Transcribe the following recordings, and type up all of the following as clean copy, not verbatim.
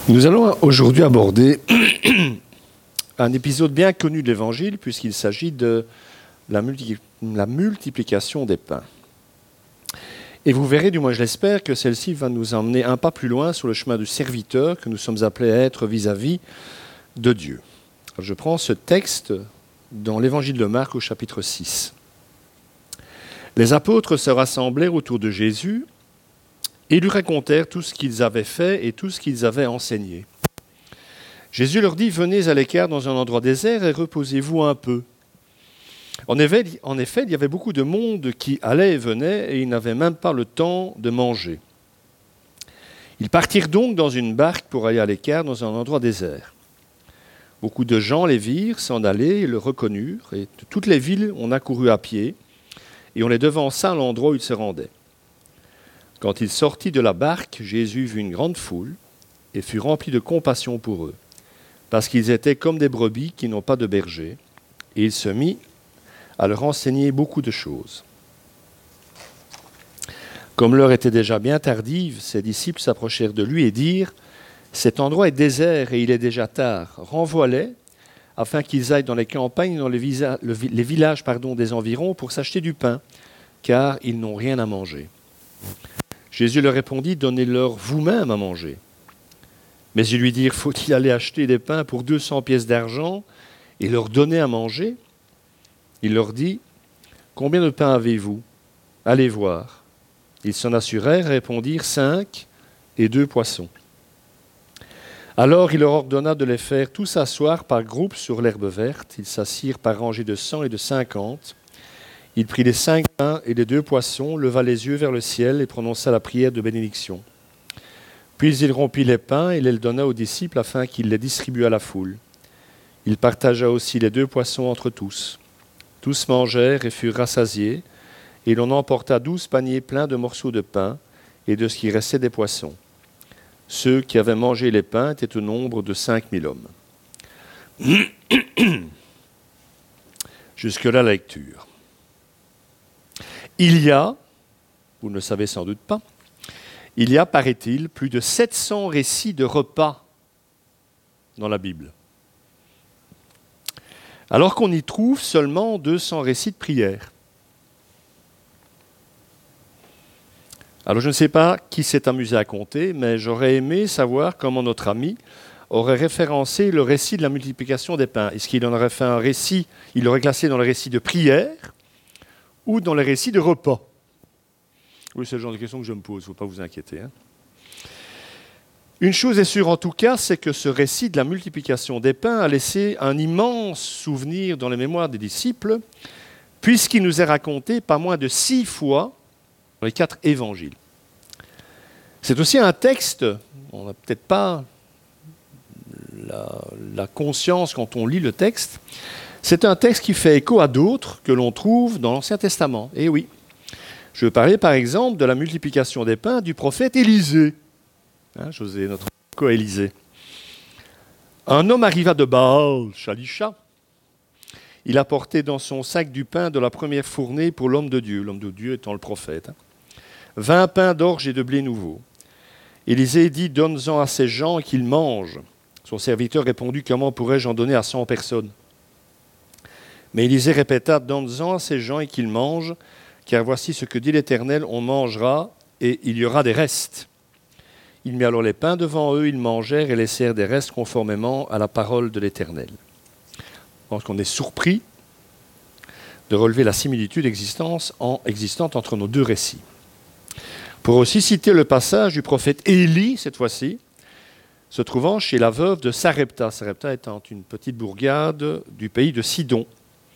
Nous allons aujourd'hui aborder un épisode bien connu de l'Évangile, puisqu'il s'agit de la multiplication des pains. Et vous verrez, du moins je l'espère, que celle-ci va nous emmener un pas plus loin sur le chemin du serviteur que nous sommes appelés à être vis-à-vis de Dieu. Alors, je prends ce texte dans l'Évangile de Marc au chapitre 6. Les apôtres se rassemblèrent autour de Jésus et lui racontèrent tout ce qu'ils avaient fait et tout ce qu'ils avaient enseigné. Jésus leur dit « Venez à l'écart dans un endroit désert et reposez-vous un peu. » En effet, il y avait beaucoup de monde qui allait et venait et ils n'avaient même pas le temps de manger. Ils partirent donc dans une barque pour aller à l'écart dans un endroit désert. Beaucoup de gens les virent s'en aller et le reconnurent, et de toutes les villes on accourut à pied et on les devança à l'endroit où ils se rendaient. Quand il sortit de la barque, Jésus vit une grande foule et fut rempli de compassion pour eux, parce qu'ils étaient comme des brebis qui n'ont pas de berger, et il se mit à leur enseigner beaucoup de choses. Comme l'heure était déjà bien tardive, ses disciples s'approchèrent de lui et dirent « Cet endroit est désert et il est déjà tard. Renvoie-les, afin qu'ils aillent dans les campagnes, dans les villages des environs, pour s'acheter du pain, car ils n'ont rien à manger. » Jésus leur répondit « Donnez-leur vous-même à manger. » Mais ils lui dirent « Faut-il aller acheter des pains pour 200 pièces d'argent et leur donner à manger ?» Il leur dit « Combien de pains avez-vous ? Allez voir. » Ils s'en assurèrent et répondirent « 5 et 2 poissons. » Alors il leur ordonna de les faire tous s'asseoir par groupes sur l'herbe verte. Ils s'assirent par rangées de 100 et de 50. Il prit les 5 pains et les 2 poissons, leva les yeux vers le ciel et prononça la prière de bénédiction. Puis il rompit les pains et les donna aux disciples afin qu'ils les distribuent à la foule. Il partagea aussi les 2 poissons entre tous. Tous mangèrent et furent rassasiés, et l'on emporta 12 paniers pleins de morceaux de pain et de ce qui restait des poissons. Ceux qui avaient mangé les pains étaient au nombre de 5000 hommes. Jusque-là la lecture. Il y a, vous ne le savez sans doute pas, il y a, paraît-il, plus de 700 récits de repas dans la Bible. Alors qu'on y trouve seulement 200 récits de prière. Alors je ne sais pas qui s'est amusé à compter, mais j'aurais aimé savoir comment notre ami aurait référencé le récit de la multiplication des pains. Est-ce qu'il en aurait fait un récit, il l'aurait classé dans le récit de prière ou dans les récits de repas? Oui, c'est le genre de question que je me pose, il ne faut pas vous inquiéter. Une chose est sûre en tout cas, c'est que ce récit de la multiplication des pains a laissé un immense souvenir dans les mémoires des disciples, puisqu'il nous est raconté pas moins de 6 fois dans les 4 évangiles. C'est aussi un texte, on n'a peut-être pas la conscience quand on lit le texte, c'est un texte qui fait écho à d'autres que l'on trouve dans l'Ancien Testament. Et oui, je veux parler par exemple de la multiplication des pains du prophète Élisée. José, notre co-Élisée. Un homme arriva de Baal, Shalisha. Il apportait dans son sac du pain de la première fournée pour l'homme de Dieu étant le prophète. 20 pains d'orge et de blé nouveau. Élisée dit, donne-en à ces gens qu'ils mangent. Son serviteur répondit, comment pourrais-je en donner à 100 personnes? Mais Élisée répéta, donne-en à ces gens et qu'ils mangent, car voici ce que dit l'Éternel, on mangera et il y aura des restes. Il mit alors les pains devant eux, ils mangèrent et laissèrent des restes conformément à la parole de l'Éternel. Je pense qu'on est surpris de relever la similitude existante entre nos deux récits. Pour aussi citer le passage du prophète Élie, cette fois-ci, se trouvant chez la veuve de Sarepta. Sarepta étant une petite bourgade du pays de Sidon.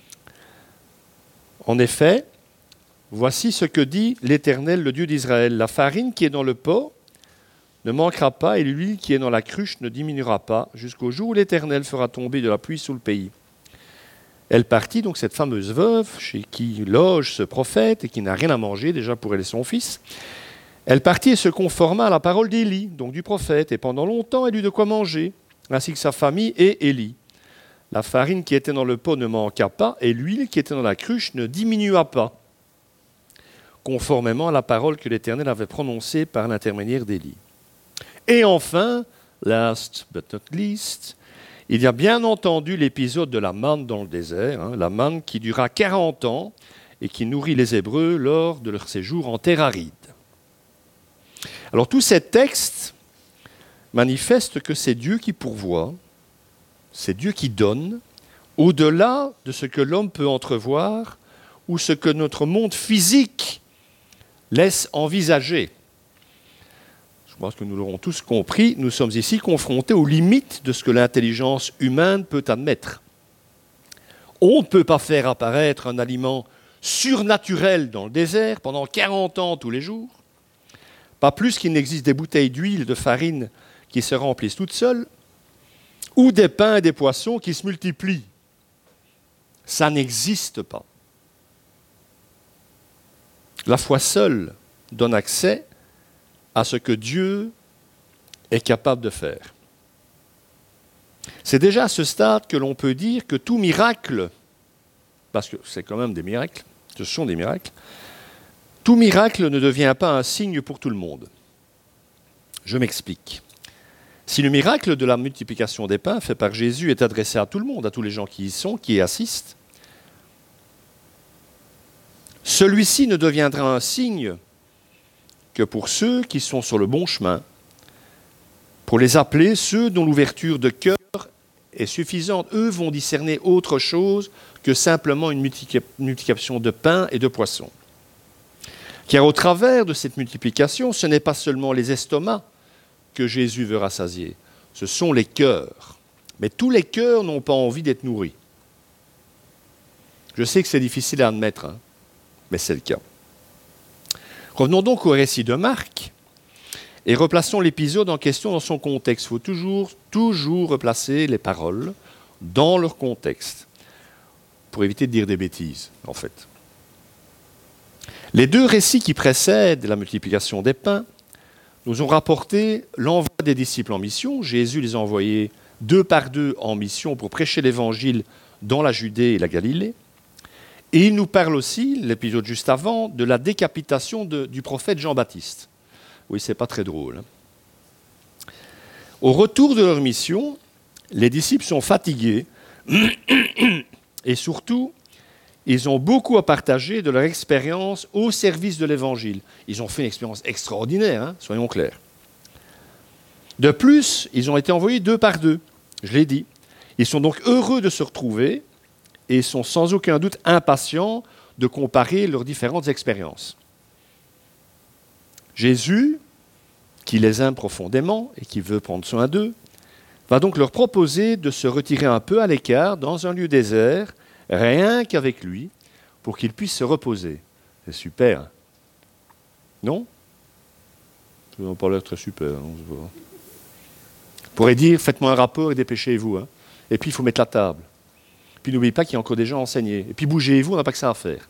En effet, voici ce que dit l'Éternel, le Dieu d'Israël. La farine qui est dans le pot ne manquera pas et l'huile qui est dans la cruche ne diminuera pas jusqu'au jour où l'Éternel fera tomber de la pluie sous le pays. Elle partit, donc cette fameuse veuve, chez qui loge ce prophète et qui n'a rien à manger déjà pour elle et son fils. Elle partit et se conforma à la parole d'Élie, donc du prophète, et pendant longtemps elle eut de quoi manger, ainsi que sa famille et Élie. La farine qui était dans le pot ne manqua pas et l'huile qui était dans la cruche ne diminua pas, conformément à la parole que l'Éternel avait prononcée par l'intermédiaire d'Élie. Et enfin, last but not least, il y a bien entendu l'épisode de la manne dans le désert, la manne qui dura 40 ans et qui nourrit les Hébreux lors de leur séjour en terre aride. Alors tous ces textes manifestent que c'est Dieu qui pourvoit, c'est Dieu qui donne, au-delà de ce que l'homme peut entrevoir ou ce que notre monde physique laisse envisager. Je pense que nous l'aurons tous compris, nous sommes ici confrontés aux limites de ce que l'intelligence humaine peut admettre. On ne peut pas faire apparaître un aliment surnaturel dans le désert pendant 40 ans tous les jours, pas plus qu'il n'existe des bouteilles d'huile, de farine qui se remplissent toutes seules, ou des pains et des poissons qui se multiplient. Ça n'existe pas. La foi seule donne accès à ce que Dieu est capable de faire. C'est déjà à ce stade que l'on peut dire que tout miracle, parce que c'est quand même des miracles, ce sont des miracles, tout miracle ne devient pas un signe pour tout le monde. Je m'explique. Si le miracle de la multiplication des pains fait par Jésus est adressé à tout le monde, à tous les gens qui y sont, qui y assistent, celui-ci ne deviendra un signe que pour ceux qui sont sur le bon chemin, pour les appeler ceux dont l'ouverture de cœur est suffisante. Eux vont discerner autre chose que simplement une multiplication de pain et de poissons. Car au travers de cette multiplication, ce n'est pas seulement les estomacs que Jésus veut rassasier, ce sont les cœurs. Mais tous les cœurs n'ont pas envie d'être nourris. Je sais que c'est difficile à admettre, mais c'est le cas. Revenons donc au récit de Marc et replaçons l'épisode en question dans son contexte. Il faut toujours replacer les paroles dans leur contexte pour éviter de dire des bêtises, en fait. Les deux récits qui précèdent la multiplication des pains nous ont rapporté l'envoi des disciples en mission. Jésus les a envoyés 2 par 2 en mission pour prêcher l'évangile dans la Judée et la Galilée. Et il nous parle aussi, l'épisode juste avant, de la décapitation du prophète Jean-Baptiste. Oui, c'est pas très drôle. Au retour de leur mission, les disciples sont fatigués et surtout, ils ont beaucoup à partager de leur expérience au service de l'Évangile. Ils ont fait une expérience extraordinaire, soyons clairs. De plus, ils ont été envoyés 2 par 2, je l'ai dit. Ils sont donc heureux de se retrouver et sont sans aucun doute impatients de comparer leurs différentes expériences. Jésus, qui les aime profondément et qui veut prendre soin d'eux, va donc leur proposer de se retirer un peu à l'écart dans un lieu désert, rien qu'avec lui, pour qu'ils puissent se reposer. C'est super. Non ? Ça n'a pas l'air très super. On pourrait dire, faites-moi un rapport et dépêchez-vous. Et puis, il faut mettre la table. Puis, n'oubliez pas qu'il y a encore des gens enseignés. Et puis, bougez-vous, on n'a pas que ça à faire.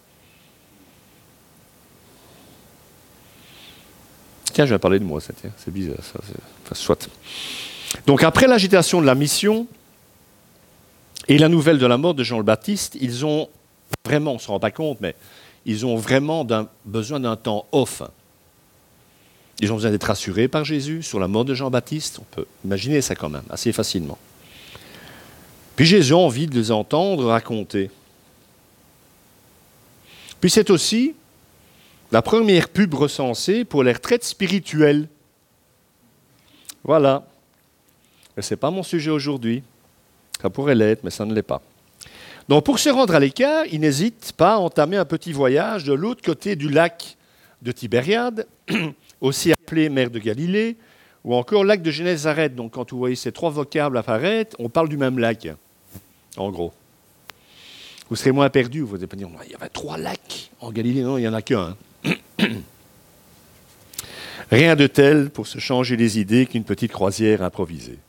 Tiens, je vais parler de moi, ça, tiens. C'est bizarre, ça. Enfin, soit. Donc, après l'agitation de la mission et la nouvelle de la mort de Jean le Baptiste, ils ont vraiment, on ne se rend pas compte, mais ils ont vraiment besoin d'un temps off. Ils ont besoin d'être rassurés par Jésus sur la mort de Jean-Baptiste. On peut imaginer ça quand même, assez facilement. Puis Jésus a envie de les entendre raconter. Puis c'est aussi la première pub recensée pour les retraites spirituelles. Voilà. Mais ce n'est pas mon sujet aujourd'hui. Ça pourrait l'être, mais ça ne l'est pas. Donc pour se rendre à l'écart, il n'hésite pas à entamer un petit voyage de l'autre côté du lac de Tibériade, aussi appelé mer de Galilée, ou encore lac de Génézareth. Donc quand vous voyez ces 3 vocables apparaître, on parle du même lac, en gros. Vous serez moins perdu, vous allez pas dire, il y avait 3 lacs en Galilée, non, il n'y en a qu'un. Rien de tel pour se changer les idées qu'une petite croisière improvisée.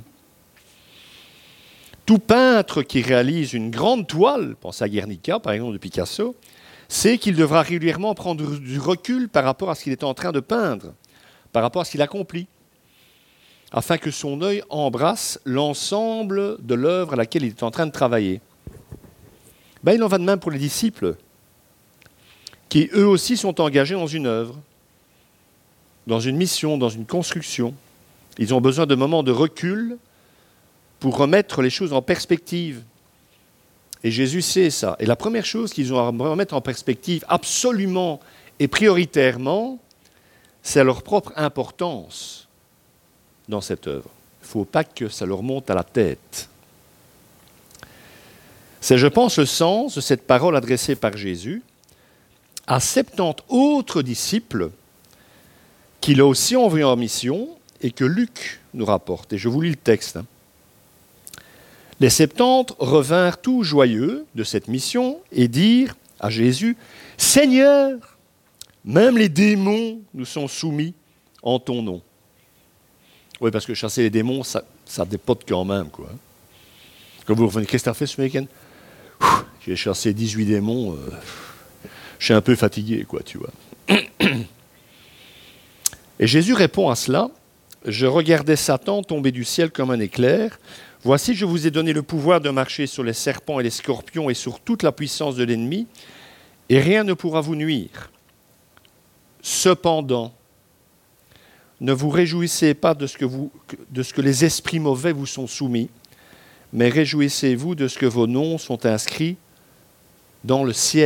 Tout peintre qui réalise une grande toile, pensez à Guernica par exemple de Picasso, sait qu'il devra régulièrement prendre du recul par rapport à ce qu'il est en train de peindre, par rapport à ce qu'il accomplit, afin que son œil embrasse l'ensemble de l'œuvre à laquelle il est en train de travailler. Il en va de même pour les disciples, qui eux aussi sont engagés dans une œuvre, dans une mission, dans une construction. Ils ont besoin de moments de recul pour remettre les choses en perspective. Et Jésus sait ça. Et la première chose qu'ils ont à remettre en perspective absolument et prioritairement, c'est leur propre importance dans cette œuvre. Il ne faut pas que ça leur monte à la tête. C'est, je pense, le sens de cette parole adressée par Jésus à 70 autres disciples qu'il a aussi envoyés en mission et que Luc nous rapporte. Et je vous lis le texte. Les 70 revinrent tout joyeux de cette mission et dirent à Jésus, « Seigneur, même les démons nous sont soumis en ton nom. » Oui, parce que chasser les démons, ça dépote quand même, quoi. Quand vous revenez, qu'est-ce que tu as fait ce week-end ? J'ai chassé 18 démons, je suis un peu fatigué, quoi, tu vois. Et Jésus répond à cela, « Je regardais Satan tomber du ciel comme un éclair. Voici, je vous ai donné le pouvoir de marcher sur les serpents et les scorpions et sur toute la puissance de l'ennemi, et rien ne pourra vous nuire. Cependant, ne vous réjouissez pas de ce que les esprits mauvais vous sont soumis, mais réjouissez-vous de ce que vos noms sont inscrits dans le ciel. »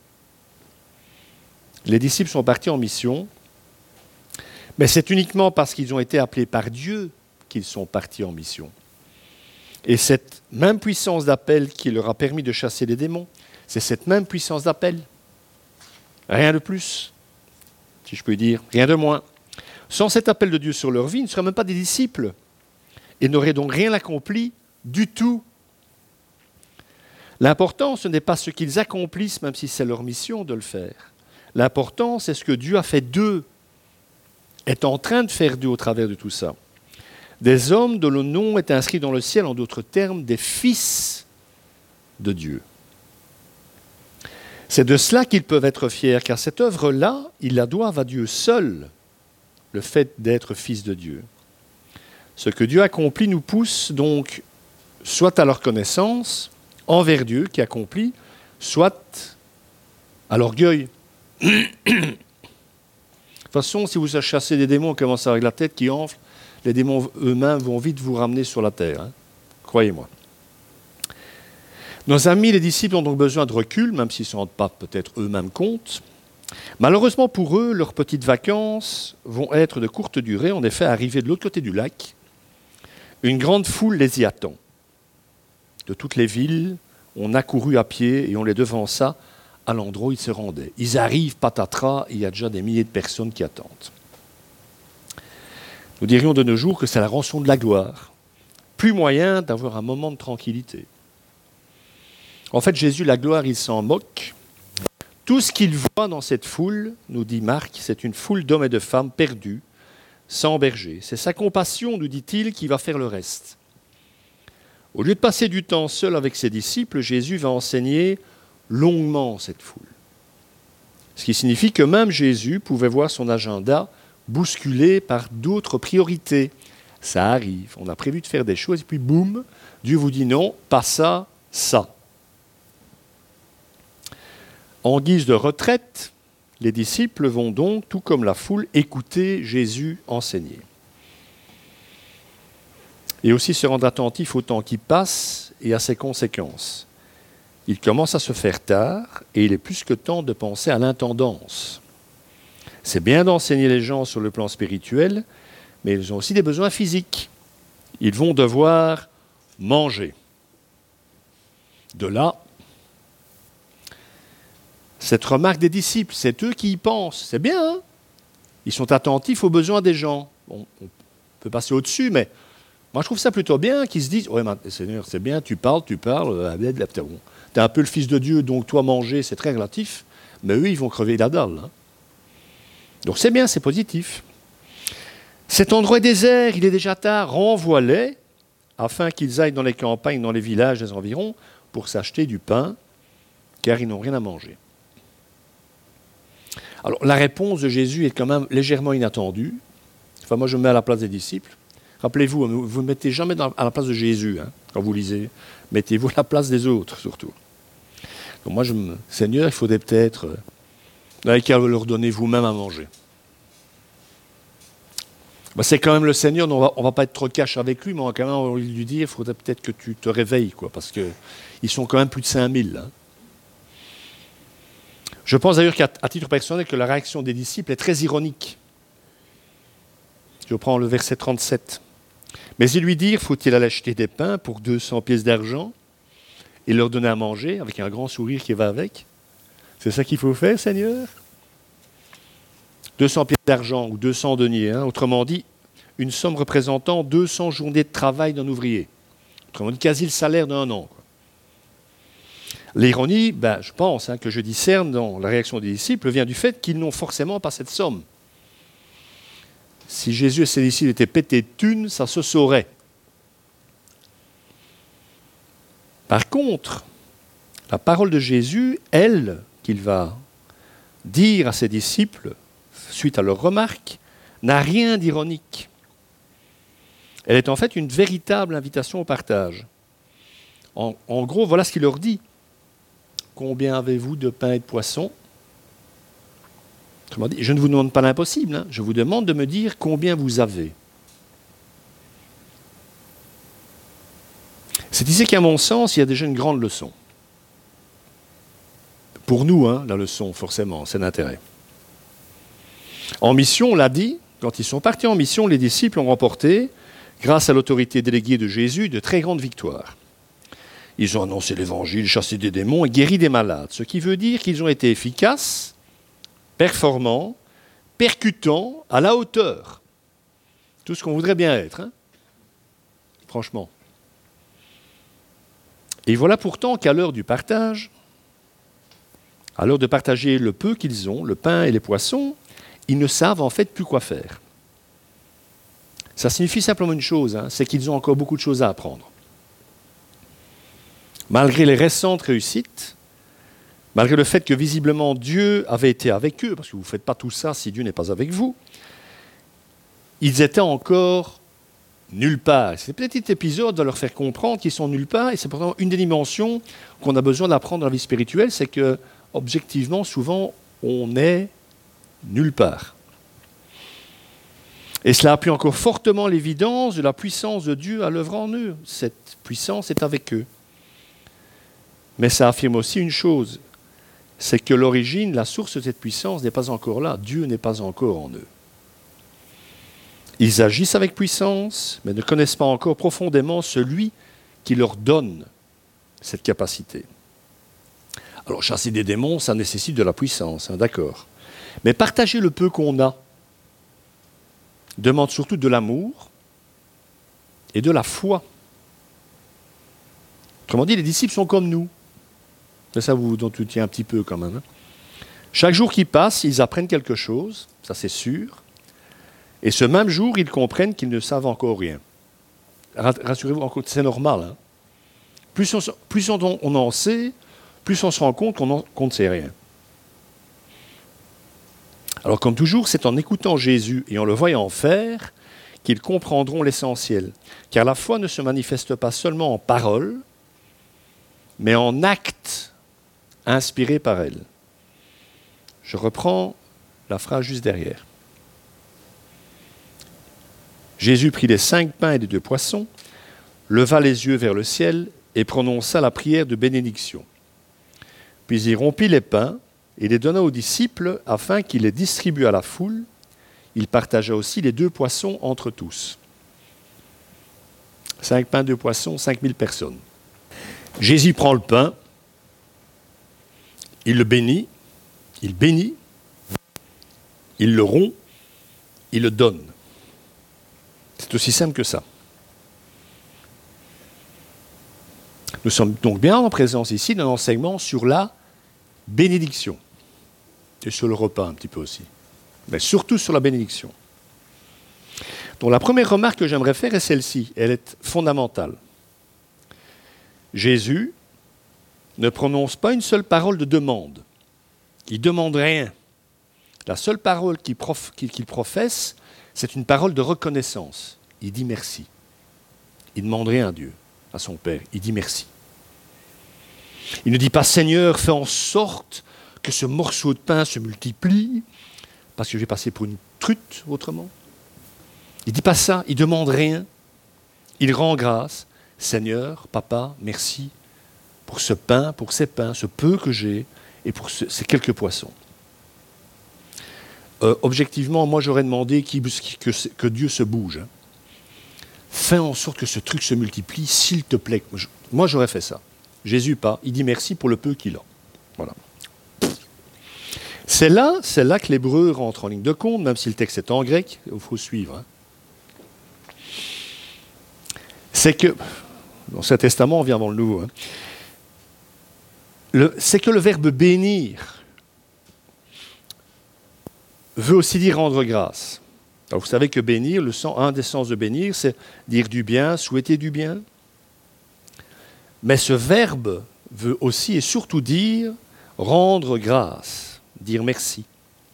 Les disciples sont partis en mission, mais c'est uniquement parce qu'ils ont été appelés par Dieu qu'ils sont partis en mission. Et cette même puissance d'appel qui leur a permis de chasser les démons, c'est cette même puissance d'appel. Rien de plus, si je peux dire, rien de moins. Sans cet appel de Dieu sur leur vie, ils ne seraient même pas des disciples et n'auraient donc rien accompli du tout. L'important, ce n'est pas ce qu'ils accomplissent, même si c'est leur mission de le faire. L'important, c'est ce que Dieu a fait d'eux, est en train de faire d'eux au travers de tout ça. Des hommes dont le nom est inscrit dans le ciel, en d'autres termes, des fils de Dieu. C'est de cela qu'ils peuvent être fiers, car cette œuvre-là, ils la doivent à Dieu seul, le fait d'être fils de Dieu. Ce que Dieu accomplit nous pousse donc soit à leur connaissance envers Dieu qui accomplit, soit à l'orgueil. De toute façon, si vous chassez des démons, commencez avec la tête qui enfle, les démons eux-mêmes vont vite vous ramener sur la terre. Hein. Croyez-moi. Nos amis, les disciples, ont donc besoin de recul, même s'ils ne se rendent pas peut-être eux-mêmes compte. Malheureusement pour eux, leurs petites vacances vont être de courte durée. En effet, arrivés de l'autre côté du lac, une grande foule les y attend. De toutes les villes, on a couru à pied et on les devança à l'endroit où ils se rendaient. Ils arrivent, patatras, il y a déjà des milliers de personnes qui attendent. Nous dirions de nos jours que c'est la rançon de la gloire. Plus moyen d'avoir un moment de tranquillité. En fait, Jésus, la gloire, il s'en moque. Tout ce qu'il voit dans cette foule, nous dit Marc, c'est une foule d'hommes et de femmes perdus, sans berger. C'est sa compassion, nous dit-il, qui va faire le reste. Au lieu de passer du temps seul avec ses disciples, Jésus va enseigner longuement cette foule. Ce qui signifie que même Jésus pouvait voir son agenda bousculé par d'autres priorités. Ça arrive, on a prévu de faire des choses et puis boum, Dieu vous dit non, pas ça, ça. En guise de retraite, les disciples vont donc, tout comme la foule, écouter Jésus enseigner. Et aussi se rendre attentif au temps qui passe et à ses conséquences. Il commence à se faire tard et il est plus que temps de penser à l'intendance. C'est bien d'enseigner les gens sur le plan spirituel, mais ils ont aussi des besoins physiques. Ils vont devoir manger. De là, cette remarque des disciples, c'est eux qui y pensent. C'est bien, hein ? Ils sont attentifs aux besoins des gens. Bon, on peut passer au-dessus, mais moi je trouve ça plutôt bien qu'ils se disent « Ouais, Seigneur, c'est bien, tu parles, t'es un peu le fils de Dieu, donc toi manger, c'est très relatif. » Mais eux, ils vont crever la dalle. Hein. Donc c'est bien, c'est positif. Cet endroit est désert, il est déjà tard, renvoie-les, afin qu'ils aillent dans les campagnes, dans les villages des environs, pour s'acheter du pain, car ils n'ont rien à manger. Alors la réponse de Jésus est quand même légèrement inattendue. Enfin, moi je me mets à la place des disciples. Rappelez-vous, vous ne mettez jamais à la place de Jésus, hein, quand vous lisez. Mettez-vous à la place des autres, surtout. Donc moi, Seigneur, il faudrait peut-être qu'à leur donner vous-même à manger. Ben, c'est quand même le Seigneur, on ne va pas être trop cash avec lui, mais on va quand même lui dire, il faudrait peut-être que tu te réveilles, quoi, parce qu'ils sont quand même plus de 5000. Hein. Je pense d'ailleurs qu'à titre personnel, que la réaction des disciples est très ironique. Je prends le verset 37. Mais ils lui dirent, faut-il aller acheter des pains pour 200 pièces d'argent et leur donner à manger, avec un grand sourire qui va avec? C'est ça qu'il faut faire, Seigneur? 200 pièces d'argent ou 200 deniers, hein, autrement dit, une somme représentant 200 journées de travail d'un ouvrier. Autrement dit, quasi le salaire d'un an. Quoi. L'ironie, je pense que je discerne dans la réaction des disciples, vient du fait qu'ils n'ont forcément pas cette somme. Si Jésus et ses disciples étaient pétés de thunes, ça se saurait. Par contre, la parole de Jésus, elle, qu'il va dire à ses disciples, suite à leurs remarques, n'a rien d'ironique. Elle est en fait une véritable invitation au partage. En gros, voilà ce qu'il leur dit. Combien avez-vous de pain et de poisson? Autrement dit, je ne vous demande pas l'impossible, hein. Je vous demande de me dire combien vous avez. C'est ici qu'à mon sens, il y a déjà une grande leçon. Pour nous, hein, la leçon, forcément, c'est d'intérêt. En mission, on l'a dit, quand ils sont partis en mission, les disciples ont remporté, grâce à l'autorité déléguée de Jésus, de très grandes victoires. Ils ont annoncé l'évangile, chassé des démons et guéri des malades, ce qui veut dire qu'ils ont été efficaces, performants, percutants, à la hauteur. Tout ce qu'on voudrait bien être, hein. Franchement. Et voilà pourtant qu'à l'heure du partage, à l'heure de partager le peu qu'ils ont, le pain et les poissons, ils ne savent en fait plus quoi faire. Ça signifie simplement une chose, hein, c'est qu'ils ont encore beaucoup de choses à apprendre. Malgré les récentes réussites, malgré le fait que visiblement Dieu avait été avec eux, parce que vous ne faites pas tout ça si Dieu n'est pas avec vous, ils étaient encore nulle part. Ce petit épisode va leur faire comprendre qu'ils sont nulle part, et c'est pourtant une des dimensions qu'on a besoin d'apprendre dans la vie spirituelle, c'est que, objectivement, souvent, on est nulle part. Et cela appuie encore fortement l'évidence de la puissance de Dieu à l'œuvre en eux. Cette puissance est avec eux. Mais ça affirme aussi une chose, c'est que l'origine, la source de cette puissance n'est pas encore là. Dieu n'est pas encore en eux. Ils agissent avec puissance, mais ne connaissent pas encore profondément celui qui leur donne cette capacité. Alors, chasser des démons, ça nécessite de la puissance, hein, d'accord. Mais partager le peu qu'on a demande surtout de l'amour et de la foi. Autrement dit, les disciples sont comme nous. C'est ça dont tu tiens un petit peu quand même. Hein. Chaque jour qui passe, ils apprennent quelque chose, ça c'est sûr. Et ce même jour, ils comprennent qu'ils ne savent encore rien. Rassurez-vous, c'est normal. Hein. Plus on en sait, plus on se rend compte qu'on ne sait rien. Alors comme toujours, c'est en écoutant Jésus et en le voyant faire qu'ils comprendront l'essentiel. Car la foi ne se manifeste pas seulement en paroles, mais en actes inspirés par elle. Je reprends la phrase juste derrière. Jésus prit les 5 pains et les 2 poissons, leva les yeux vers le ciel et prononça la prière de bénédiction. Puis il rompit les pains et les donna aux disciples afin qu'ils les distribuent à la foule. Il partagea aussi les 2 poissons entre tous. 5 pains, 2 poissons, 5000 personnes. Jésus prend le pain, il le bénit, il le rompt, il le donne. C'est aussi simple que ça. Nous sommes donc bien en présence ici d'un enseignement sur la bénédiction. Et sur le repas un petit peu aussi. Mais surtout sur la bénédiction. Donc la première remarque que j'aimerais faire est celle-ci. Elle est fondamentale. Jésus ne prononce pas une seule parole de demande. Il ne demande rien. La seule parole qu'il professe, c'est une parole de reconnaissance. Il dit merci. Il ne demande rien à Dieu, à son Père. Il dit merci. Il ne dit pas « Seigneur, fais en sorte que ce morceau de pain se multiplie, parce que je vais passer pour une trutte autrement. » Il ne dit pas ça, il ne demande rien. Il rend grâce. Seigneur, Papa, merci pour ce pain, pour ces pains, ce peu que j'ai, et pour ces quelques poissons. Objectivement, moi j'aurais demandé que Dieu se bouge. Hein. Fais en sorte que ce truc se multiplie, s'il te plaît. Moi j'aurais fait ça. Jésus pas. Il dit merci pour le peu qu'il a. Voilà. C'est là que l'hébreu rentre en ligne de compte, même si le texte est en grec, il faut suivre. Hein. C'est que, dans l'Ancien Testament, on vient dans le Nouveau, hein. C'est que le verbe bénir veut aussi dire rendre grâce. Alors vous savez que bénir, un des sens de bénir, c'est dire du bien, souhaiter du bien. Mais ce verbe veut aussi et surtout dire rendre grâce, dire merci.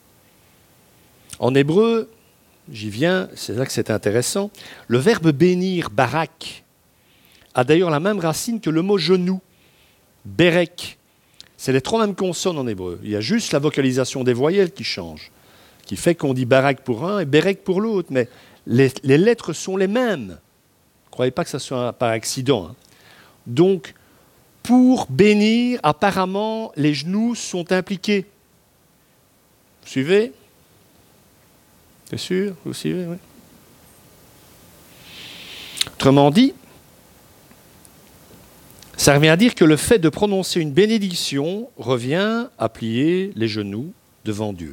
En hébreu, j'y viens, c'est là que c'est intéressant, le verbe bénir, barak, a d'ailleurs la même racine que le mot genou, berek. C'est les trois mêmes consonnes en hébreu. Il y a juste la vocalisation des voyelles qui change, qui fait qu'on dit barak pour un et berek pour l'autre, mais les lettres sont les mêmes. Ne croyez pas que ça soit par accident. Hein. Donc, pour bénir, apparemment, les genoux sont impliqués. Vous suivez ? C'est sûr ? Vous suivez ? Oui. Autrement dit, ça revient à dire que le fait de prononcer une bénédiction revient à plier les genoux devant Dieu.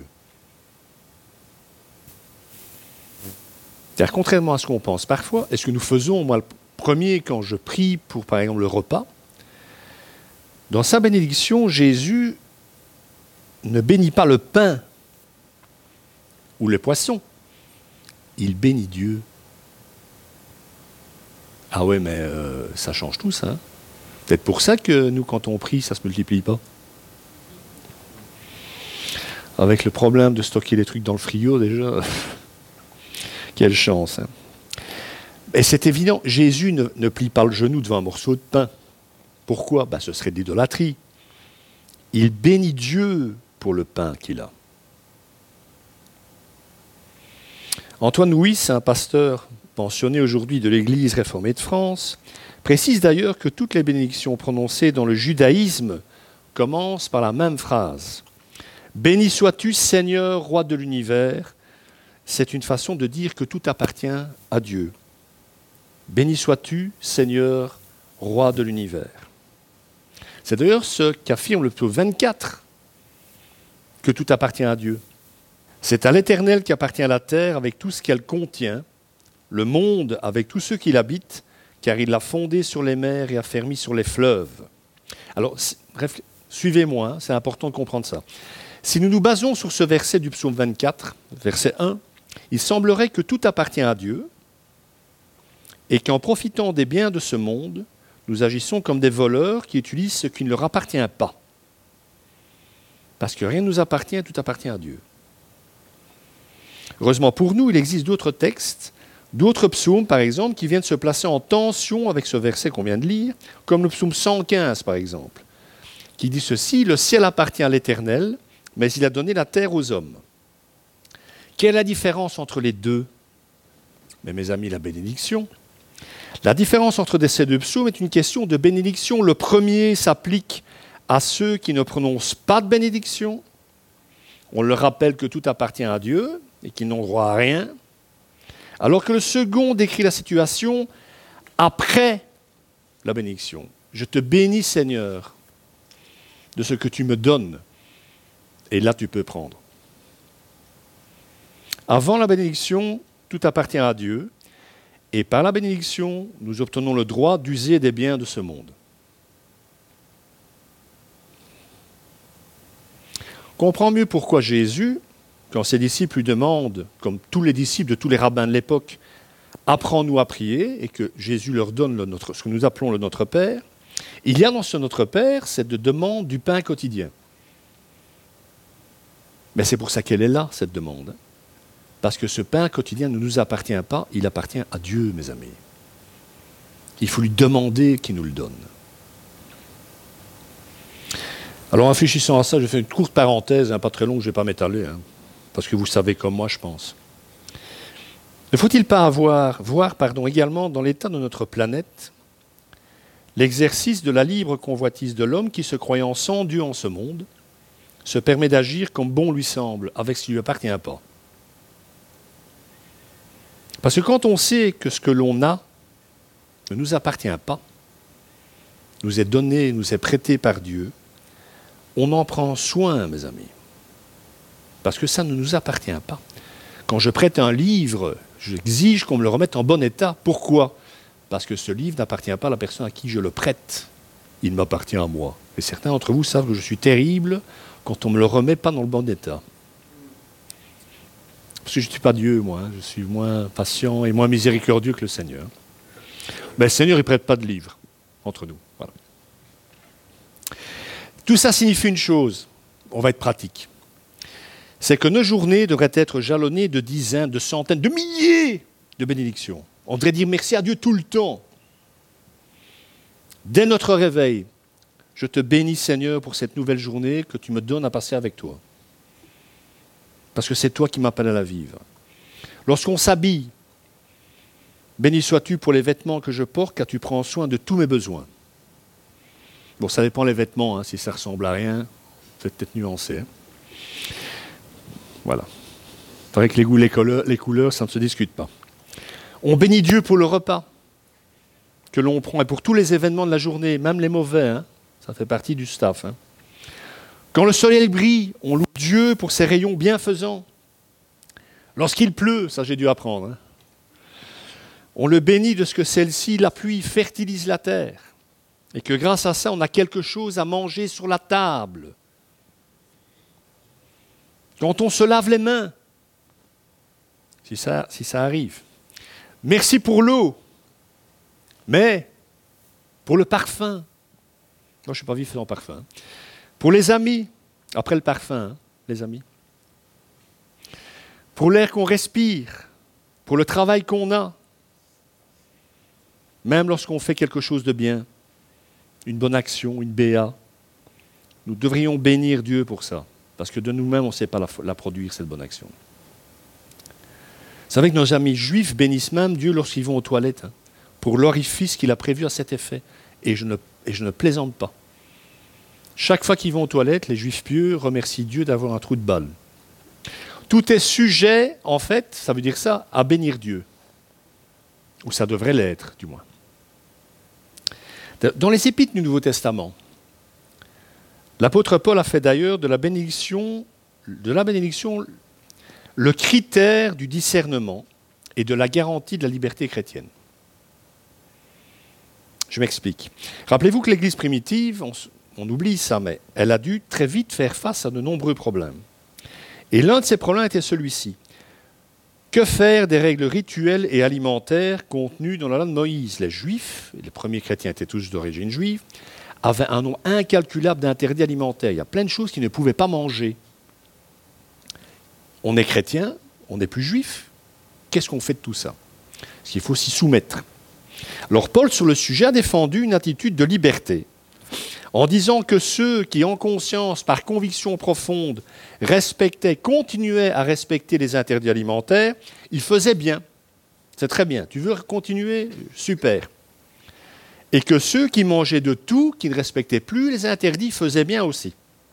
C'est-à-dire, contrairement à ce qu'on pense parfois, et ce que nous faisons, moi le premier, quand je prie pour, par exemple, le repas, dans sa bénédiction, Jésus ne bénit pas le pain ou les poissons, il bénit Dieu. Ah ouais, mais ça change tout, ça. Hein. Peut-être pour ça que nous, quand on prie, ça ne se multiplie pas. Avec le problème de stocker les trucs dans le frigo, déjà, quelle chance. Hein. Et c'est évident, Jésus ne plie pas le genou devant un morceau de pain. Pourquoi ? Ce serait de l'idolâtrie. Il bénit Dieu pour le pain qu'il a. Antoine Nuis, un pasteur pensionné aujourd'hui de l'Église réformée de France, précise d'ailleurs que toutes les bénédictions prononcées dans le judaïsme commencent par la même phrase. « Béni sois-tu, Seigneur, roi de l'univers », c'est une façon de dire que tout appartient à Dieu. « Béni sois-tu, Seigneur, roi de l'univers ». C'est d'ailleurs ce qu'affirme le psaume 24, que tout appartient à Dieu. C'est à l'Éternel qu'appartient la terre avec tout ce qu'elle contient, le monde avec tous ceux qui l'habitent, car il l'a fondé sur les mers et affermi sur les fleuves. Alors, bref, suivez-moi, hein, c'est important de comprendre ça. Si nous nous basons sur ce verset du psaume 24, verset 1, il semblerait que tout appartient à Dieu et qu'en profitant des biens de ce monde, nous agissons comme des voleurs qui utilisent ce qui ne leur appartient pas. Parce que rien ne nous appartient, tout appartient à Dieu. Heureusement pour nous, il existe d'autres textes, d'autres psaumes, par exemple, qui viennent se placer en tension avec ce verset qu'on vient de lire, comme le psaume 115, par exemple, qui dit ceci, « Le ciel appartient à l'Éternel, mais il a donné la terre aux hommes. » Quelle est la différence entre les deux ? Mais mes amis, la bénédiction. La différence entre ces deux psaumes est une question de bénédiction. Le premier s'applique à ceux qui ne prononcent pas de bénédiction. On leur rappelle que tout appartient à Dieu et qu'ils n'ont droit à rien. Alors que le second décrit la situation après la bénédiction. Je te bénis, Seigneur, de ce que tu me donnes. Et là, tu peux prendre. Avant la bénédiction, tout appartient à Dieu. Et par la bénédiction, nous obtenons le droit d'user des biens de ce monde. On comprend mieux pourquoi Jésus, quand ses disciples lui demandent, comme tous les disciples de tous les rabbins de l'époque, « Apprends-nous à prier » et que Jésus leur donne ce que nous appelons le Notre Père, il y a dans ce Notre Père cette demande du pain quotidien. Mais c'est pour ça qu'elle est là, cette demande. Parce que ce pain quotidien ne nous appartient pas, il appartient à Dieu, mes amis. Il faut lui demander qu'il nous le donne. Alors, en réfléchissant à ça, je fais une courte parenthèse, pas très longue, je ne vais pas m'étaler, parce que vous savez comme moi, je pense. Ne faut-il pas voir également dans l'état de notre planète l'exercice de la libre convoitise de l'homme qui, se croyant sans Dieu en ce monde, se permet d'agir comme bon lui semble, avec ce qui ne lui appartient pas. Parce que quand on sait que ce que l'on a ne nous appartient pas, nous est donné, nous est prêté par Dieu, on en prend soin, mes amis. Parce que ça ne nous appartient pas. Quand je prête un livre, j'exige qu'on me le remette en bon état. Pourquoi ? Parce que ce livre n'appartient pas à la personne à qui je le prête. Il m'appartient à moi. Et certains d'entre vous savent que je suis terrible quand on ne me le remet pas dans le bon état. Parce que je ne suis pas Dieu, moi. Je suis moins patient et moins miséricordieux que le Seigneur. Mais le Seigneur, il ne prête pas de livre entre nous. Voilà. Tout ça signifie une chose. On va être pratique. C'est que nos journées devraient être jalonnées de dizaines, de centaines, de milliers de bénédictions. On devrait dire merci à Dieu tout le temps. Dès notre réveil, je te bénis Seigneur pour cette nouvelle journée que tu me donnes à passer avec toi. Parce que c'est toi qui m'appelles à la vivre. Lorsqu'on s'habille, béni sois-tu pour les vêtements que je porte, car tu prends soin de tous mes besoins. Bon, ça dépend les vêtements, si ça ressemble à rien, c'est peut-être nuancé. Voilà. C'est vrai que les goûts, les couleurs, ça ne se discute pas. On bénit Dieu pour le repas que l'on prend et pour tous les événements de la journée, même les mauvais, ça fait partie du staff. Quand le soleil brille, on loue Dieu pour ses rayons bienfaisants. Lorsqu'il pleut, ça j'ai dû apprendre, on le bénit de ce que celle-ci, la pluie, fertilise la terre. Et que grâce à ça, on a quelque chose à manger sur la table. Quand on se lave les mains, si ça arrive. Merci pour l'eau, mais pour le parfum. Moi, je ne suis pas vif dans le parfum. Pour les amis, après le parfum, les amis. Pour l'air qu'on respire, pour le travail qu'on a. Même lorsqu'on fait quelque chose de bien, une bonne action, une BA, nous devrions bénir Dieu pour ça. Parce que de nous-mêmes, on ne sait pas la produire, cette bonne action. Vous savez que nos amis juifs bénissent même Dieu lorsqu'ils vont aux toilettes, pour l'orifice qu'il a prévu à cet effet. Et je ne plaisante pas. Chaque fois qu'ils vont aux toilettes, les juifs pieux remercient Dieu d'avoir un trou de balle. Tout est sujet, en fait, ça veut dire ça, à bénir Dieu. Ou ça devrait l'être, du moins. Dans les Épîtres du Nouveau Testament, l'apôtre Paul a fait d'ailleurs de la bénédiction le critère du discernement et de la garantie de la liberté chrétienne. Je m'explique. Rappelez-vous que l'Église primitive, on oublie ça, mais elle a dû très vite faire face à de nombreux problèmes. Et l'un de ces problèmes était celui-ci. Que faire des règles rituelles et alimentaires contenues dans la loi de Moïse ? Les Juifs, les premiers chrétiens étaient tous d'origine juive, avaient un nombre incalculable d'interdits alimentaires. Il y a plein de choses qu'ils ne pouvaient pas manger. On est chrétien, on n'est plus juif. Qu'est-ce qu'on fait de tout ça ? Parce qu'il faut s'y soumettre. Alors Paul, sur le sujet, a défendu une attitude de liberté, en disant que ceux qui, en conscience, par conviction profonde, continuaient à respecter les interdits alimentaires, ils faisaient bien. C'est très bien. Tu veux continuer ? Super. Et que ceux qui mangeaient de tout, qui ne respectaient plus les interdits, faisaient bien aussi.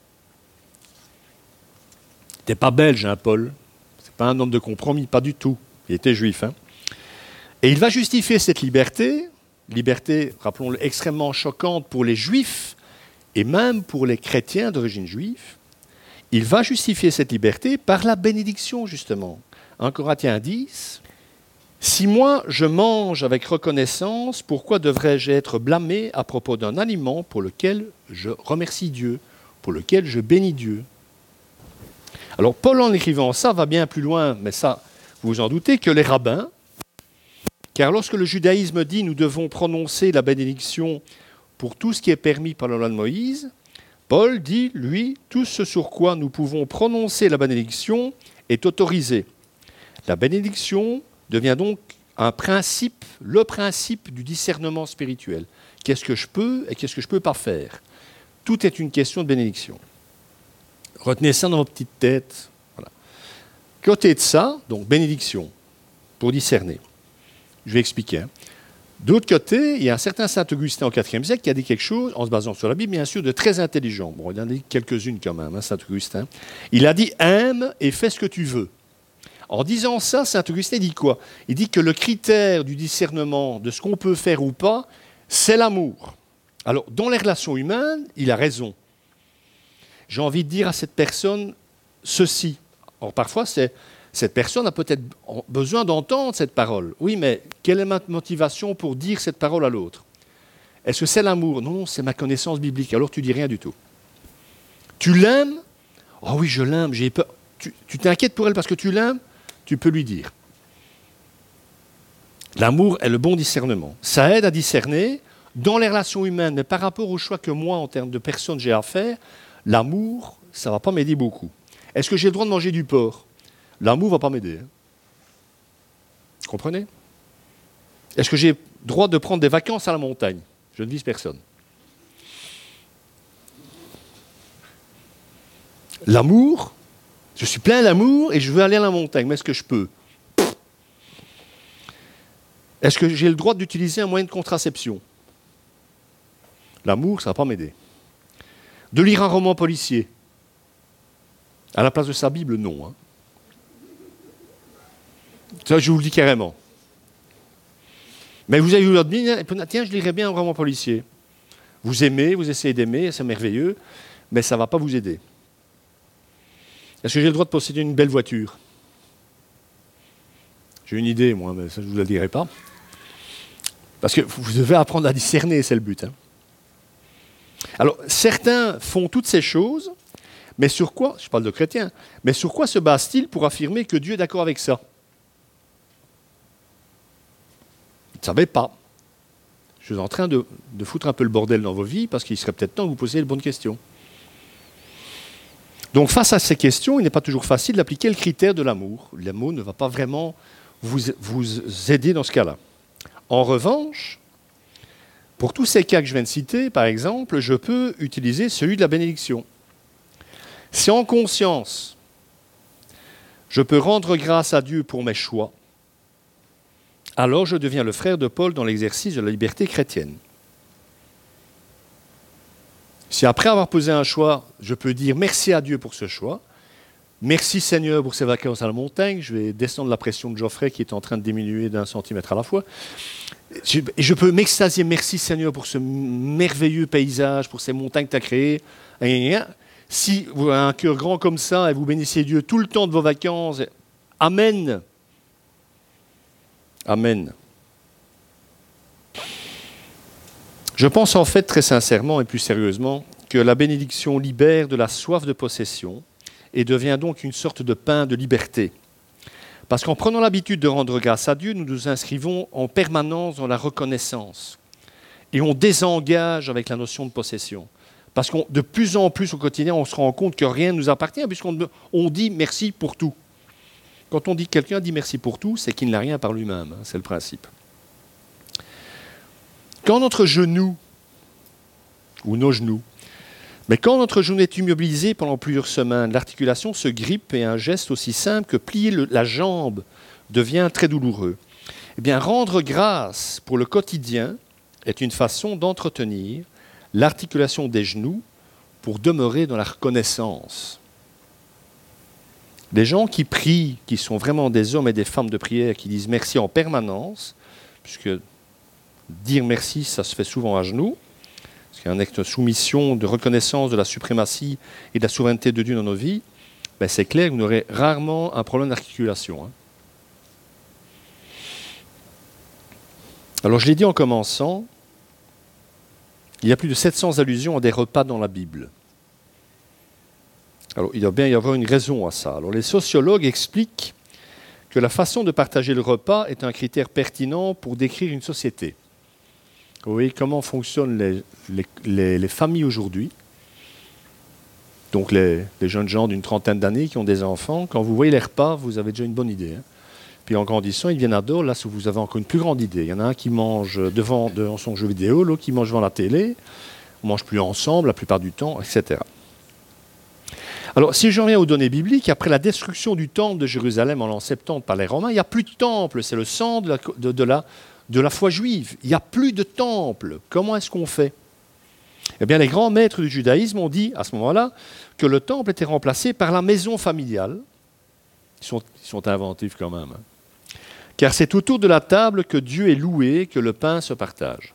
Il n'était pas belge, Paul. Ce n'est pas un homme de compromis, pas du tout. Il était juif. Et il va justifier cette liberté, rappelons-le, extrêmement choquante pour les juifs, et même pour les chrétiens d'origine juive. Il va justifier cette liberté par la bénédiction, justement. 1 Corinthiens 10, « Si moi je mange avec reconnaissance, pourquoi devrais-je être blâmé à propos d'un aliment pour lequel je remercie Dieu, pour lequel je bénis Dieu ?» Alors Paul, en écrivant ça, va bien plus loin, mais ça, vous vous en doutez, que les rabbins, car lorsque le judaïsme dit « nous devons prononcer la bénédiction » pour tout ce qui est permis par la loi de Moïse, Paul dit, lui, tout ce sur quoi nous pouvons prononcer la bénédiction est autorisé. La bénédiction devient donc le principe du discernement spirituel. Qu'est-ce que je peux et qu'est-ce que je ne peux pas faire ? Tout est une question de bénédiction. Retenez ça dans vos petites têtes. Voilà. Côté de ça, donc bénédiction. pour discerner. Je vais expliquer. Hein. D'autre côté, il y a un certain Saint-Augustin au IVe siècle qui a dit quelque chose, en se basant sur la Bible, bien sûr, de très intelligent. Bon, il en a dit quelques-unes quand même, hein, Saint-Augustin. Il a dit « aime et fais ce que tu veux ». En disant ça, Saint-Augustin dit quoi? Il dit que le critère du discernement de ce qu'on peut faire ou pas, c'est l'amour. Alors, dans les relations humaines, il a raison. J'ai envie de dire à cette personne ceci. Or, parfois, cette personne a peut-être besoin d'entendre cette parole. Oui, mais quelle est ma motivation pour dire cette parole à l'autre? Est-ce que c'est l'amour? Non, c'est ma connaissance biblique. Alors, tu dis rien du tout. Tu l'aimes? Oh oui, je l'aime, j'ai peur. Tu t'inquiètes pour elle parce que tu l'aimes? Tu peux lui dire. L'amour est le bon discernement. Ça aide à discerner dans les relations humaines, mais par rapport au choix que moi, en termes de personnes, j'ai à faire, l'amour, ça ne va pas m'aider beaucoup. Est-ce que j'ai le droit de manger du porc? L'amour ne va pas m'aider. Hein. Vous comprenez? Est-ce que j'ai le droit de prendre des vacances à la montagne? Je ne vise personne. L'amour, je suis plein d'amour et je veux aller à la montagne, mais est-ce que je peux? Est-ce que j'ai le droit d'utiliser un moyen de contraception? L'amour, ça ne va pas m'aider. De lire un roman policier? À la place de sa Bible, non. Hein. Ça, je vous le dis carrément. Mais vous avez eu l'autre dit, tiens, je lirais bien un roman policier. Vous aimez, vous essayez d'aimer, c'est merveilleux, mais ça ne va pas vous aider. Est-ce que j'ai le droit de posséder une belle voiture? J'ai une idée, moi, mais ça, je ne vous la dirai pas. Parce que vous devez apprendre à discerner, c'est le but. Hein. Alors, certains font toutes ces choses, mais sur quoi, je parle de chrétiens, mais sur quoi se base-t-il pour affirmer que Dieu est d'accord avec ça? Vous ne savez pas. Je suis en train de foutre un peu le bordel dans vos vies, parce qu'il serait peut-être temps que vous posiez les bonnes questions. Donc, face à ces questions, il n'est pas toujours facile d'appliquer le critère de l'amour. L'amour ne va pas vraiment vous aider dans ce cas-là. En revanche, pour tous ces cas que je viens de citer, par exemple, je peux utiliser celui de la bénédiction. Si en conscience, je peux rendre grâce à Dieu pour mes choix, alors je deviens le frère de Paul dans l'exercice de la liberté chrétienne. Si après avoir posé un choix, je peux dire merci à Dieu pour ce choix, merci Seigneur pour ces vacances à la montagne, je vais descendre la pression de Geoffrey qui est en train de diminuer d'1 centimètre à la fois, et je peux m'extasier, merci Seigneur pour ce merveilleux paysage, pour ces montagnes que tu as créées. Si vous avez un cœur grand comme ça et vous bénissez Dieu tout le temps de vos vacances, Amen. Amen. Je pense en fait très sincèrement et plus sérieusement que la bénédiction libère de la soif de possession et devient donc une sorte de pain de liberté. Parce qu'en prenant l'habitude de rendre grâce à Dieu, nous nous inscrivons en permanence dans la reconnaissance et on désengage avec la notion de possession. Parce que de plus en plus au quotidien, on se rend compte que rien ne nous appartient puisqu'on dit merci pour tout. Quand on dit que quelqu'un dit merci pour tout, c'est qu'il n'a rien par lui-même, hein, c'est le principe. Quand notre genou, ou nos genoux, mais quand notre genou est immobilisé pendant plusieurs semaines, l'articulation se grippe et un geste aussi simple que plier la jambe devient très douloureux. Eh bien, rendre grâce pour le quotidien est une façon d'entretenir l'articulation des genoux pour demeurer dans la reconnaissance. Les gens qui prient, qui sont vraiment des hommes et des femmes de prière, qui disent merci en permanence, puisque dire merci, ça se fait souvent à genoux, parce qu'il y a un acte de soumission, de reconnaissance de la suprématie et de la souveraineté de Dieu dans nos vies, ben c'est clair que vous n'aurez rarement un problème d'articulation. Hein. Alors je l'ai dit en commençant, il y a plus de 700 allusions à des repas dans la Bible. Alors, il doit bien y avoir une raison à ça. Alors, les sociologues expliquent que la façon de partager le repas est un critère pertinent pour décrire une société. Vous voyez comment fonctionnent les familles aujourd'hui. Donc, les jeunes gens d'une trentaine d'années qui ont des enfants, quand vous voyez les repas, vous avez déjà une bonne idée. Hein. Puis en grandissant, ils viennent ados, là, vous avez encore une plus grande idée. Il y en a un qui mange devant son jeu vidéo, l'autre qui mange devant la télé, on ne mange plus ensemble la plupart du temps, etc. Alors, si je reviens aux données bibliques, après la destruction du temple de Jérusalem en l'an 70 par les Romains, il n'y a plus de temple, c'est le sang de la foi juive. Il n'y a plus de temple. Comment est-ce qu'on fait? Eh bien, les grands maîtres du judaïsme ont dit, à ce moment-là, que le temple était remplacé par la maison familiale. Ils sont inventifs quand même. Car c'est autour de la table que Dieu est loué, que le pain se partage.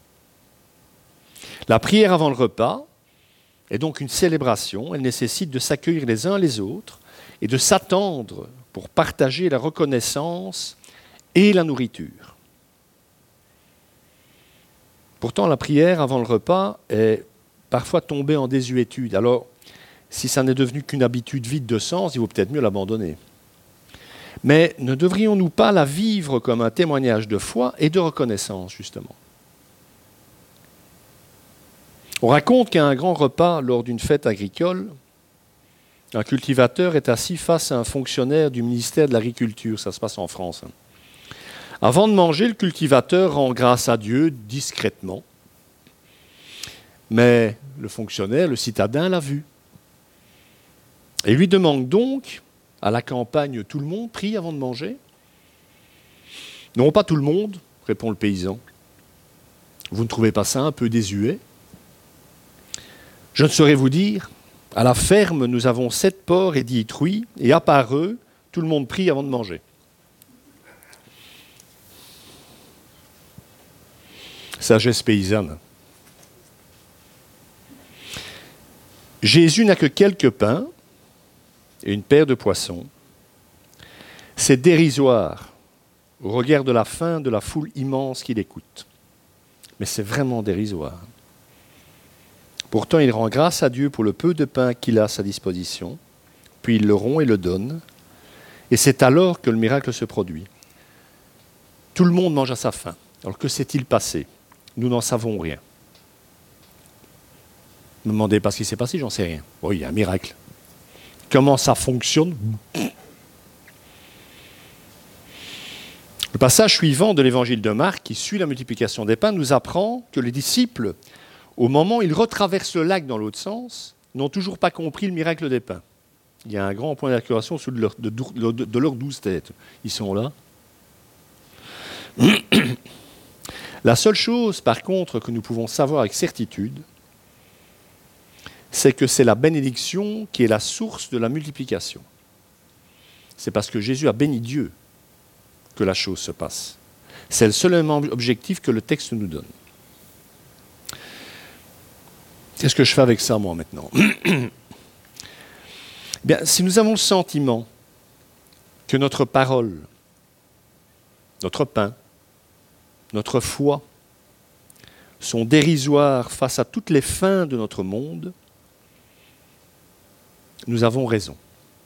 La prière avant le repas est donc une célébration. Elle nécessite de s'accueillir les uns les autres et de s'attendre pour partager la reconnaissance et la nourriture. Pourtant, la prière avant le repas est parfois tombée en désuétude. Alors, si ça n'est devenu qu'une habitude vide de sens, il vaut peut-être mieux l'abandonner. Mais ne devrions-nous pas la vivre comme un témoignage de foi et de reconnaissance, justement? On raconte qu'à un grand repas, lors d'une fête agricole, un cultivateur est assis face à un fonctionnaire du ministère de l'Agriculture. Ça se passe en France. Avant de manger, le cultivateur rend grâce à Dieu discrètement. Mais le fonctionnaire, le citadin, l'a vu. Et lui demande donc, à la campagne, tout le monde prie avant de manger? Non, pas tout le monde, répond le paysan. Vous ne trouvez pas ça un peu désuet? Je ne saurais vous dire. À la ferme, nous avons 7 porcs et 10 truies, et à part eux, tout le monde prie avant de manger. Sagesse paysanne. Jésus n'a que quelques pains et une paire de poissons. C'est dérisoire au regard de la faim de la foule immense qui l'écoute. Mais c'est vraiment dérisoire. Pourtant, il rend grâce à Dieu pour le peu de pain qu'il a à sa disposition, puis il le rompt et le donne, et c'est alors que le miracle se produit. Tout le monde mange à sa faim. Alors que s'est-il passé? Nous n'en savons rien. Ne me demandez pas ce qui s'est passé, j'en sais rien. Oui, il y a un miracle. Comment ça fonctionne? Le passage suivant de l'évangile de Marc, qui suit la multiplication des pains, nous apprend que les disciples, au moment où ils retraversent le lac dans l'autre sens, n'ont toujours pas compris le miracle des pains. Il y a un grand point d'interrogation sous de leurs 12 têtes. Ils sont là. La seule chose, par contre, que nous pouvons savoir avec certitude, c'est que c'est la bénédiction qui est la source de la multiplication. C'est parce que Jésus a béni Dieu que la chose se passe. C'est le seul objectif que le texte nous donne. Qu'est-ce que je fais avec ça, moi, maintenant? Bien, si nous avons le sentiment que notre parole, notre pain, notre foi sont dérisoires face à toutes les fins de notre monde, nous avons raison.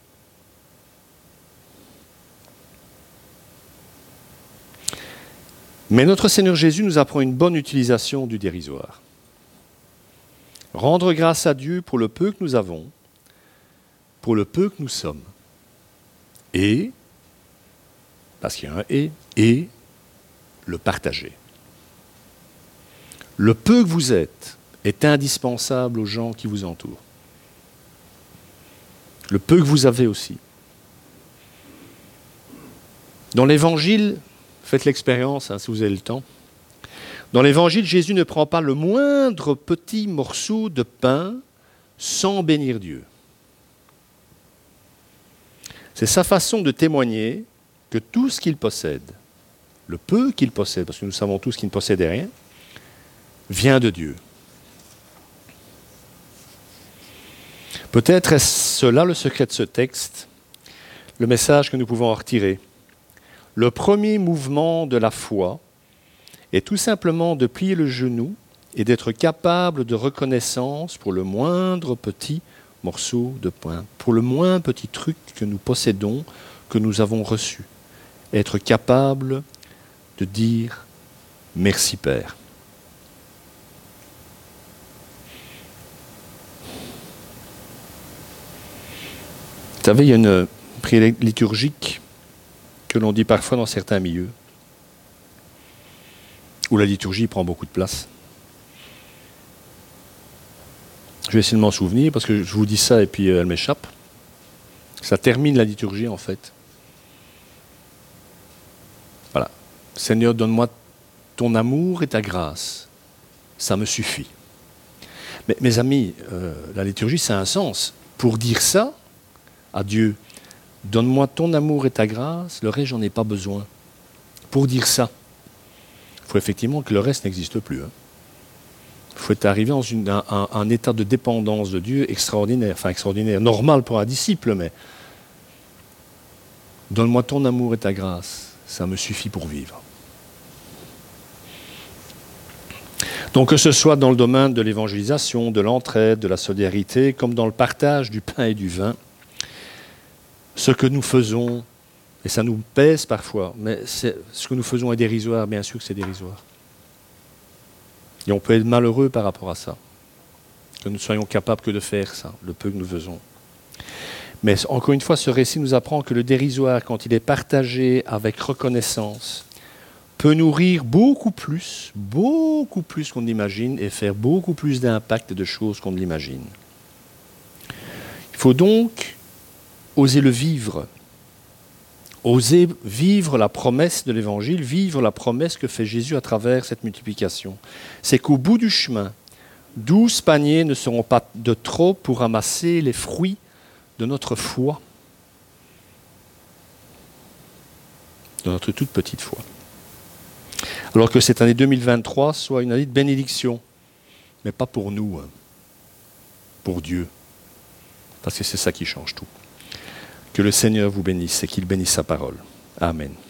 Mais notre Seigneur Jésus nous apprend une bonne utilisation du dérisoire. Rendre grâce à Dieu pour le peu que nous avons, pour le peu que nous sommes. Et, parce qu'il y a un et le partager. Le peu que vous êtes est indispensable aux gens qui vous entourent. Le peu que vous avez aussi. Dans l'Évangile, faites l'expérience, si vous avez le temps. Dans l'Évangile, Jésus ne prend pas le moindre petit morceau de pain sans bénir Dieu. C'est sa façon de témoigner que tout ce qu'il possède, le peu qu'il possède, parce que nous savons tous qu'il ne possédait rien, vient de Dieu. Peut-être est-ce cela le secret de ce texte, le message que nous pouvons en retirer. Le premier mouvement de la foi est tout simplement de plier le genou et d'être capable de reconnaissance pour le moindre petit morceau de pain, pour le moins petit truc que nous possédons, que nous avons reçu. Être capable de dire « Merci Père ». Vous savez, il y a une prière liturgique que l'on dit parfois dans certains milieux, où la liturgie prend beaucoup de place. Je vais essayer de m'en souvenir, parce que je vous dis ça et puis elle m'échappe. Ça termine la liturgie, en fait. Voilà. Seigneur, donne-moi ton amour et ta grâce. Ça me suffit. Mais mes amis, la liturgie, ça a un sens. Pour dire ça à Dieu, donne-moi ton amour et ta grâce, le reste, j'en ai pas besoin. Pour dire ça, il faut effectivement que le reste n'existe plus. Il faut être arrivé dans un état de dépendance de Dieu extraordinaire, enfin extraordinaire, normal pour un disciple, mais donne-moi ton amour et ta grâce, ça me suffit pour vivre. Donc que ce soit dans le domaine de l'évangélisation, de l'entraide, de la solidarité, comme dans le partage du pain et du vin, ce que nous faisons, et ça nous pèse parfois, mais ce que nous faisons est dérisoire, bien sûr que c'est dérisoire. Et on peut être malheureux par rapport à ça, que nous soyons capables que de faire ça, le peu que nous faisons. Mais encore une fois, ce récit nous apprend que le dérisoire, quand il est partagé avec reconnaissance, peut nourrir beaucoup plus qu'on l'imagine et faire beaucoup plus d'impact et de choses qu'on ne l'imagine. Il faut donc oser le vivre. Oser vivre la promesse de l'Évangile, vivre la promesse que fait Jésus à travers cette multiplication. C'est qu'au bout du chemin, 12 paniers ne seront pas de trop pour ramasser les fruits de notre foi, de notre toute petite foi. Alors que cette année 2023 soit une année de bénédiction, mais pas pour nous, pour Dieu, parce que c'est ça qui change tout. Que le Seigneur vous bénisse et qu'il bénisse sa parole. Amen.